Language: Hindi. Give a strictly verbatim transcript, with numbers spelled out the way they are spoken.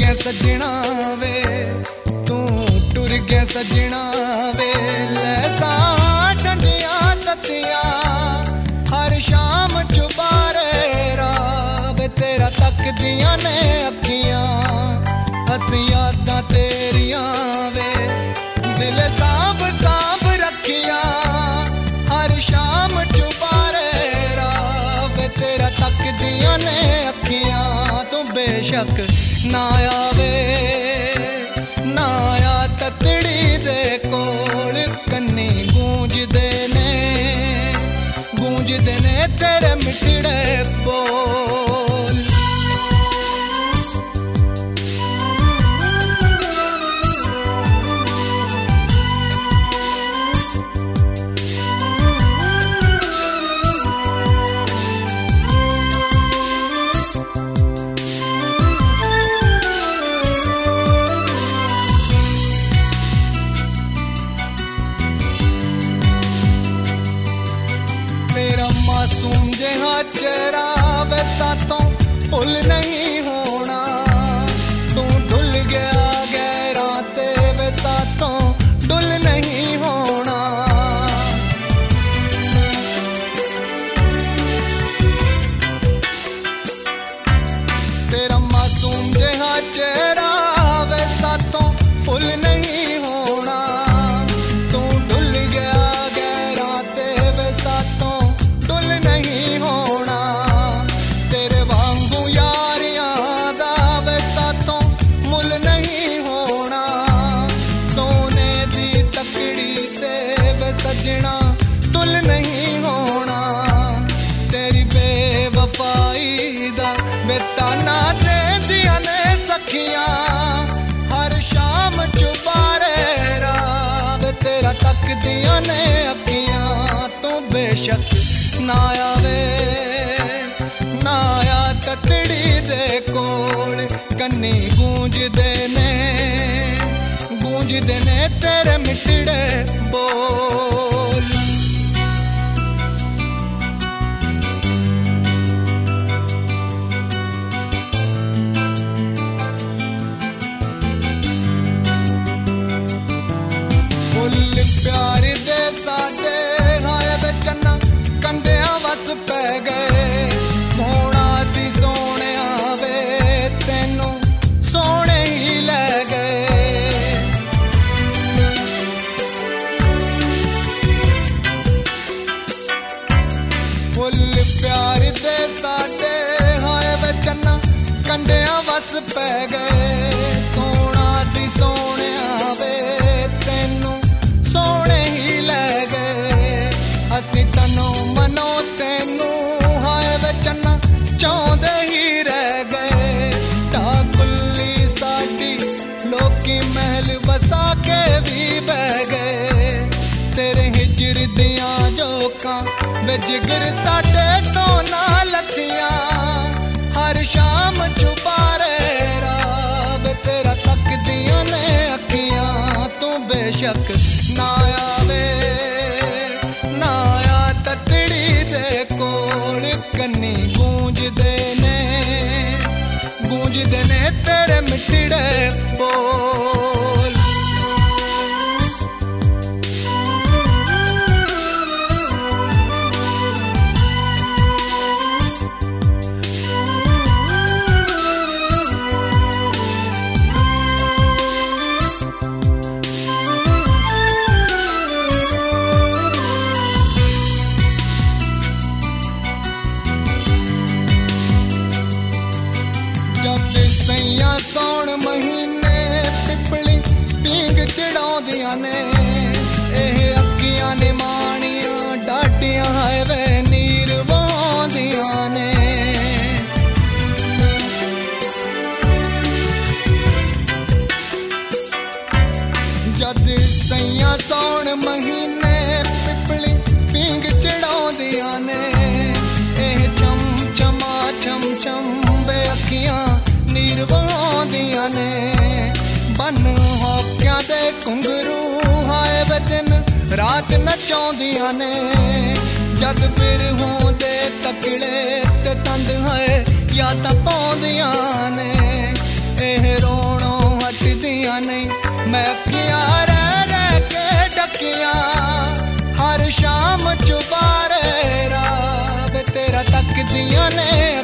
गया सजना वे, तू टुर गया सजना वे। लैसा ठंडिया ततिया हर शाम चुबारे रावे तेरा तक दिया ने अखियां, हसी यादां तेरियां वे दिल साब साब रखिया हर शाम चुबारे रावे तेरा तक दिया ने अखियां। तू बेशक ना आवे ना आया ततड़ी दे कोल, कन्नी गूंजदे ने गूंजदे ने तेरे मिठड़े बोल। तेरा मासूम जिहा चेहरा वे सातों भुल नहीं होना, तू ढुल गया गहरा ते वे सातों ढुल नहीं होना। तेरा मासूम जिहा चेहरा वे सातों भुल नहीं होना, तू ढुल गया गहरा ते वे सातों ढुल नहीं होना। तेरे वांगू यारियां दा वे सातों मुल नहीं होना, सोने दी तकड़ी ते वे सजना तुल नहीं होना। तेरी बेवफाई दा वे ताना देंदियां ने सखियां हर शाम चुबारे रावे तेरा तक दियां ने अखियां। तू बेशक ना आवे ना आया ततड़ी दे कोल, कन्नी गूंजदे ने गूंजदे ने तेरे मिठड़े बोल। फुल प्यार दे साडे हाय वे चन्ना कंडिया वस पै गए, सोना सी सोने वे तेनू सोने ही ले गए। फुल प्यार दे साडे हाय वे चन्ना कंडिया वस पै गए, सोना सी सोने वे तेनू सोने ही ले गए। असी तनो मनो तेनू हाय वे चन्ना चाहते ही रह गए। ढाकुली साडी लोकी महल वसा के भी बह गए, तेरे हिजर दियां जोकां वे जिगर साडे तो ना लथियां हर शाम चुबारे रावे तेरा तक दियां ने अखियां। तू बेशक ना आवे ना आया ततड़ी दे कोल, कन्नी गूंजदे ने गूंजदे ने तेरे मिठड़े बोल। जद सैया सौण महीने पिपली पींग चढ़ाउंदियां ने, एह अखियां ने माणियां डाडियां हाय वे नीर वहाउंदियां ने। जद सैया सौण महीने पिपली पींग चढ़ाउंदियां ने, एह चम चमा चम चम वे अखियां नीर वहाउंदियां ने। बन होकियां दे घुंघरू हाय वे दिन रात नचाउंदियां ने, जद बिरहों दे तकड़े ते तंद है यादां पाउंदियां ने। एह रो दियां ने